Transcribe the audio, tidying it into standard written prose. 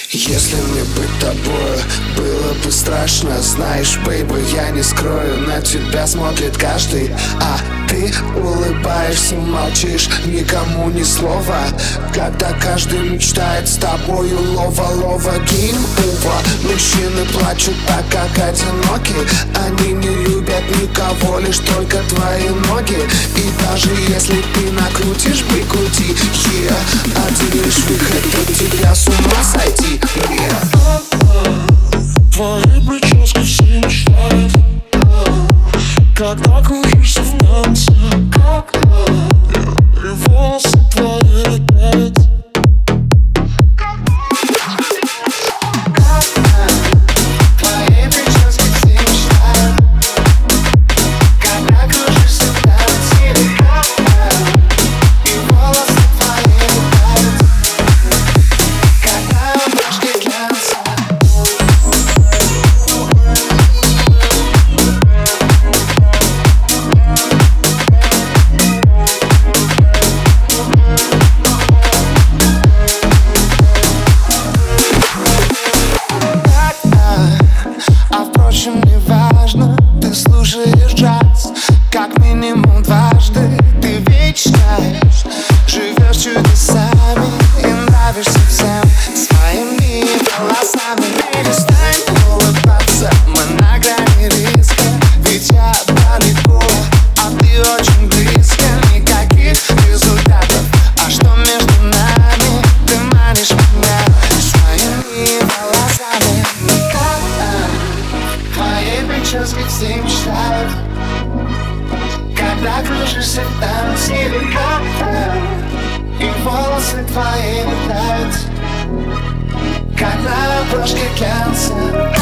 Если мне быть тобою было бы страшно, знаешь, бейби, я не скрою, на тебя смотрит каждый, а ты улыбаешься, молчишь, никому ни слова, когда каждый мечтает с тобою лова-лова. Гейм-овер. Мужчины плачут так, как одиноки, они не любят никого, лишь только твои ноги. И даже если ты накрутишь, прикрути, один лишь выход, от тебя с ума сойти. Твои прически все мечтают, когда кружишься в танце, и волосы твои летают. Неважно, ты слушаешь джаз как минимум дважды. Ты вечно живешь чудесами и нравишься всем своими волосами. Перестань улыбаться, мы на грани риска, ведь я далеко, а ты очень близко. Никаких результатов, а что между нами? Ты манишь меня своими волосами. Твои прически все мечтают, когда кружишься в танце, и волосы твои летают, когда на обложке глянца.